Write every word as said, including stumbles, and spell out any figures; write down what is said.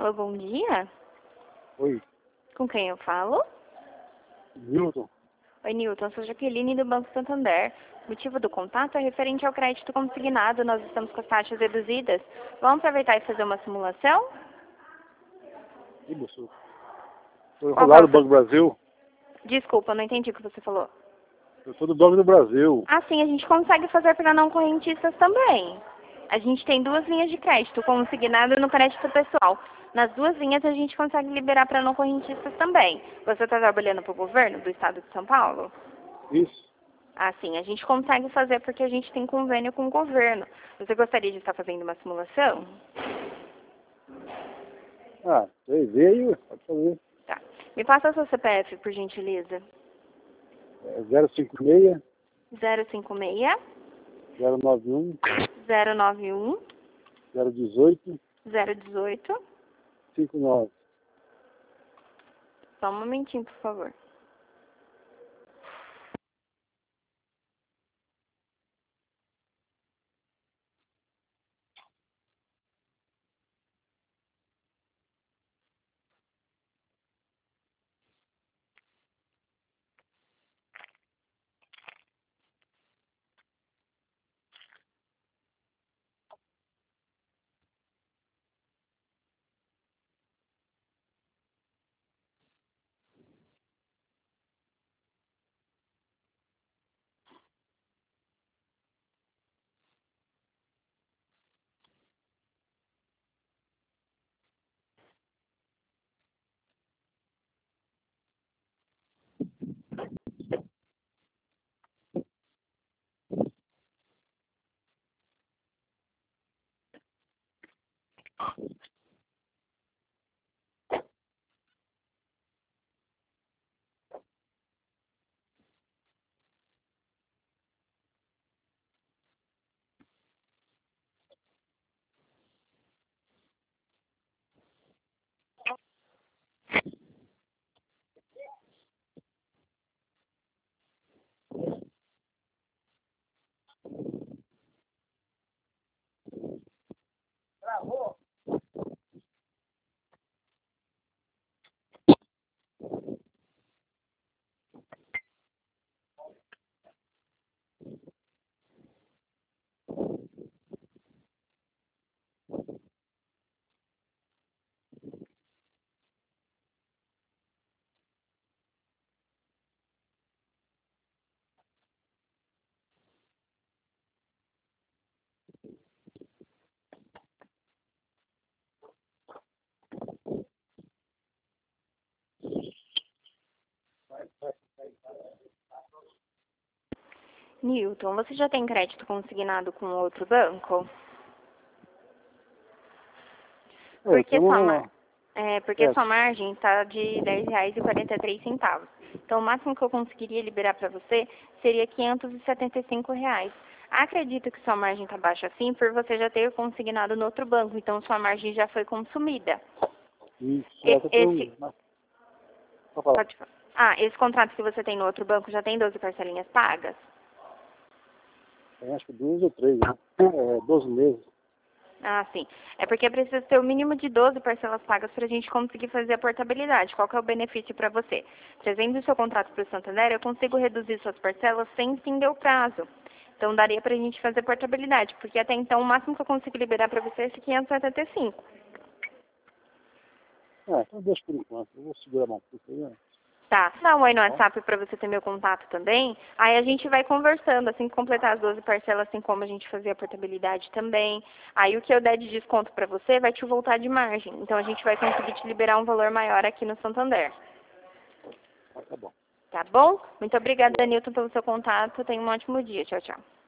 Alô, bom dia. Oi, Com quem eu falo? Newton. Oi, Newton. Sou Jaqueline do Banco Santander. O motivo do contato é referente ao crédito consignado. Nós estamos com as taxas reduzidas. Vamos aproveitar e fazer uma simulação? Ih, moço. Foi Qual que é enrolado o do seu... Banco do Brasil. Desculpa, não entendi o que você falou. Eu sou do Banco do Brasil. Ah, sim, a gente consegue fazer para não correntistas também. A gente tem duas linhas de crédito, consignado e no crédito pessoal. Nas duas linhas a gente consegue liberar para não correntistas também. Você está trabalhando para o governo do estado de São Paulo? Isso. Ah, sim, a gente consegue fazer porque a gente tem convênio com o governo. Você gostaria de estar fazendo uma simulação? Ah, você veio, pode fazer. Tá. Me passa o seu C P F, por gentileza. É zero cinco seis, zero cinco seis, zero nove um, zero nove um, zero um oito, zero um oito. cinco nove. Só um momentinho, por favor. Newton, você já tem crédito consignado com outro banco? É, Porque então, sua, mar... é, porque é, sua margem está de dez reais e quarenta e três centavos. Então, o máximo que eu conseguiria liberar para você seria quinhentos e setenta e cinco reais. Acredito que sua margem está baixa assim por você já ter consignado no outro banco. Então, sua margem já foi consumida. isso. É, E- eu Esse... tenho... Mas, pode falar. Pode... falar. Ah, esse contrato que você tem no outro banco já tem doze parcelinhas pagas? Tem acho que duas ou três, né? É, doze meses. Ah, sim. É porque precisa ter o mínimo de doze parcelas pagas para a gente conseguir fazer a portabilidade. Qual que é o benefício para você? Trazendo o seu contrato para o Santander, eu consigo reduzir suas parcelas sem estender o prazo. Então, daria para a gente fazer portabilidade, porque até então o máximo que eu consigo liberar para você é esse quinhentos e setenta e cinco. Ah, então deixa por enquanto. Eu vou segurar a mão. Porque, né? Tá. Dá um oi no WhatsApp para você ter meu contato também. Aí a gente vai conversando, assim que completar as doze parcelas, tem como a gente fazer a portabilidade também. Aí o que eu der de desconto para você vai te voltar de margem. Então a gente vai conseguir te liberar um valor maior aqui no Santander. Ah, tá bom. Tá bom? Muito obrigada, Nilton, pelo seu contato. Tenha um ótimo dia. Tchau, tchau.